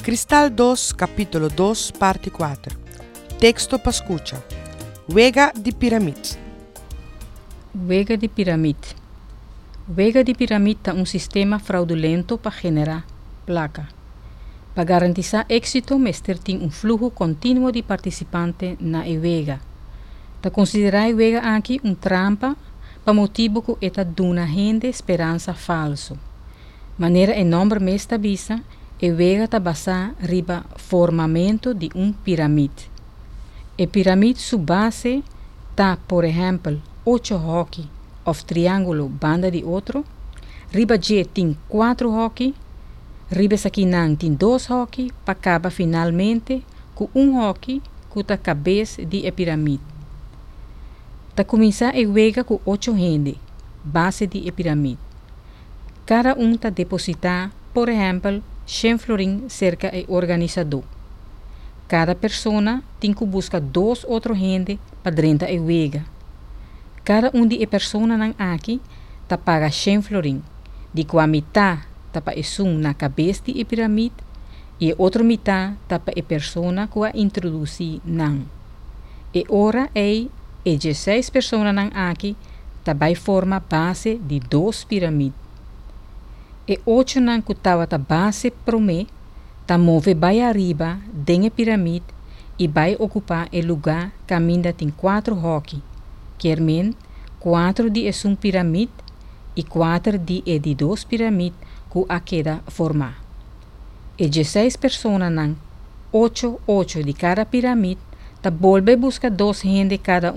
Cristal 2, capítulo 2, parte 4. Texto para escucha. Wega de pirâmide. Wega de pirâmide. Wega de pirâmide é um sistema fraudulento para generar placa. Para garantizar êxito, mestre tem um fluxo contínuo de participantes na wega. Para considerar a wega aqui trampa para motivo que está dando gente esperança falso. Maneira enorme mestre visa, a wega está basada riba formamento de pirâmide. A pirâmide sua base está, por exemplo, 8 hockey ou triângulo banda de outro. Riba G tem 4 hockey. Riba Saquinan tem 2 hockey para acabar finalmente com hockey que está cabeça de a pirâmide. Está começar a wega com 8 gente, base de a pirâmide. Cada está depositar, por exemplo, 100 florin cerca do organizador. Cada pessoa tem que buscar 2 outros gente para dentro da wega. Cada de pessoas aqui tá paga 100 florin. De qual metade tá para na cabeça de pirâmide e a outra metade tá para a pessoa que a introduzir nan. E ora 16 pessoas aqui tá vai formar base de 2 pirâmides. E 8 que estava a base promê tá move vai arriba dentro pirâmide e vai ocupar o lugar que ainda tem 4 hockey. Quermen 4 de pirâmide e 4 de 2 pirâmide que a queda formar. E 16 pessoas 8 de cada pirâmide tá volve buscar 2 gente cada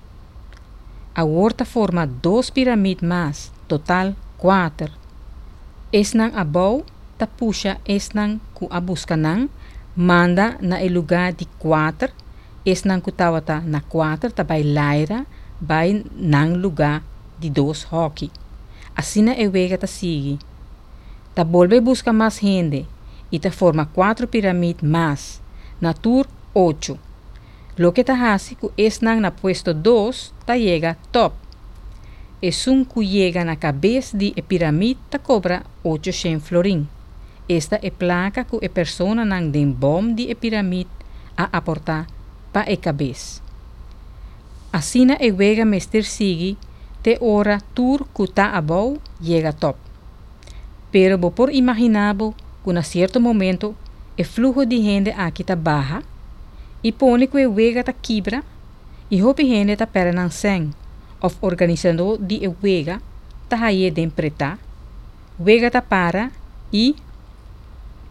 A horta forma 2 pirâmides mais, total 4. Esnan abau ta puxa esnan ku a busca manda na lugar de 4. Esnan ku tawata na 4 ta vai laira vai nang lugar de 2 hockey. Assim a wega ta sigue. Ta volve busca mais gente e ta forma 4 pirâmides mais. Na tur 8. Lo que ta hace ku esnan na puesto 2 ta llega top. Es que llega na cabeça de pirâmide ta cobra 800 florin. Esta é placa que a pessoa nang den bom de pirâmide a aportar para a cabeça. Assim a wega mestre sigue te ora tur que ta abau llega top. Pero por imaginabo que na certo momento o fluxo de gente aqui ta baja e pone que a wega ta quebra e hope gente ta pernan sem. Of organizador de wega ta haye den preta, wega ta para e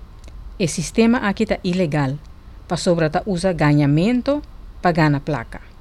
o sistema aqui ta ilegal, para sobra ta usa ganhamento para ganhar placa.